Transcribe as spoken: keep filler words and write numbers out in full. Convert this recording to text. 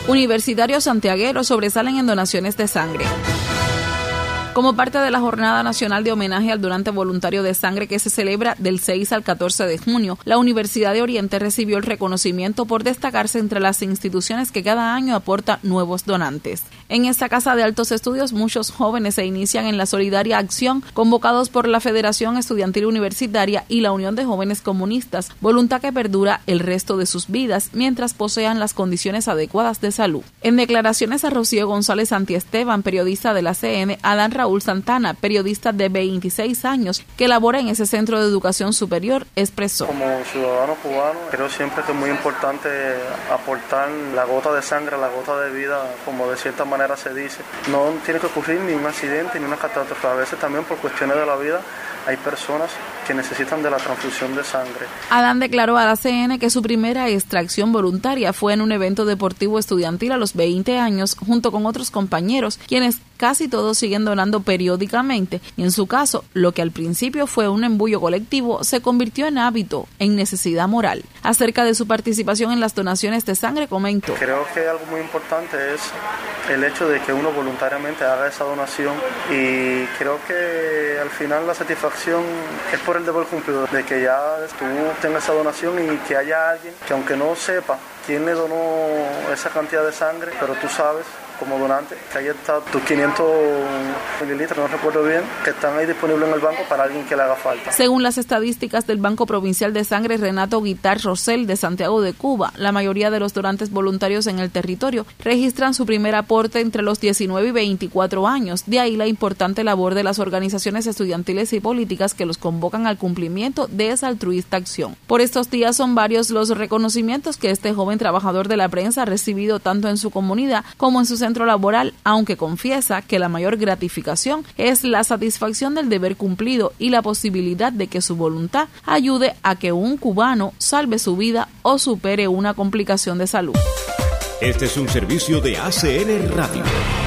Universitarios santiagueros sobresalen en donaciones de sangre. Como parte de la Jornada Nacional de Homenaje al Donante Voluntario de Sangre que se celebra del seis al catorce de junio, la Universidad de Oriente recibió el reconocimiento por destacarse entre las instituciones que cada año aporta nuevos donantes. En esta casa de altos estudios, muchos jóvenes se inician en la solidaria acción convocados por la Federación Estudiantil Universitaria y la Unión de Jóvenes Comunistas, voluntad que perdura el resto de sus vidas mientras posean las condiciones adecuadas de salud. En declaraciones a Rocío González Santiesteban, periodista de la C N, Adán Raúl Santana, periodista de veintiséis años que labora en ese centro de educación superior, expresó: Como ciudadano cubano, creo siempre que es muy importante aportar la gota de sangre, la gota de vida, como de cierta manera se dice. No tiene que ocurrir ni un accidente ni una catástrofe. A veces también por cuestiones de la vida hay personas que necesitan de la transfusión de sangre. Adán declaró a la C N que su primera extracción voluntaria fue en un evento deportivo estudiantil a los veinte años, junto con otros compañeros, quienes casi todos siguen donando periódicamente, y en su caso, lo que al principio fue un embullo colectivo se convirtió en hábito, en necesidad moral. Acerca de su participación en las donaciones de sangre, comentó: Creo que algo muy importante es el hecho de que uno voluntariamente haga esa donación, y creo que al final la satisfacción es por el deber cumplido, de que ya tú tengas esa donación y que haya alguien que, aunque no sepa quién le donó esa cantidad de sangre, pero tú sabes como donante que ahí está tus quinientos mililitros, no recuerdo bien, que están ahí disponibles en el banco para alguien que le haga falta. Según las estadísticas del Banco Provincial de Sangre Renato Guitar Rosell de Santiago de Cuba, la mayoría de los donantes voluntarios en el territorio registran su primer aporte entre los diecinueve y veinticuatro años, de ahí la importante labor de las organizaciones estudiantiles y políticas que los convocan al cumplimiento de esa altruista acción. Por estos días son varios los reconocimientos que este joven trabajador de la prensa ha recibido tanto en su comunidad como en su centro laboral, aunque confiesa que la mayor gratificación es la satisfacción del deber cumplido y la posibilidad de que su voluntad ayude a que un cubano salve su vida o supere una complicación de salud. Este es un servicio de A C N Radio.